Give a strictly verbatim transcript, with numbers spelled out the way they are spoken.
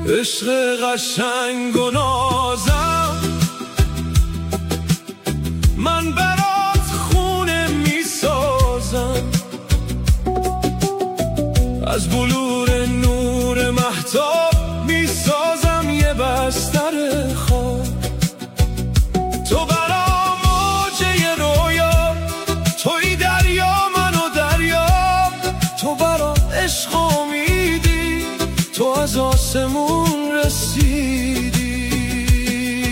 عشق قشنگ و نازم، من برات خونه می سازم، از بلور نور مهتاب می سازم یه بستر خواب. تو برام موجه رویا، توی دریا منو دریا، تو برام عشق امیدی، تو از آسمون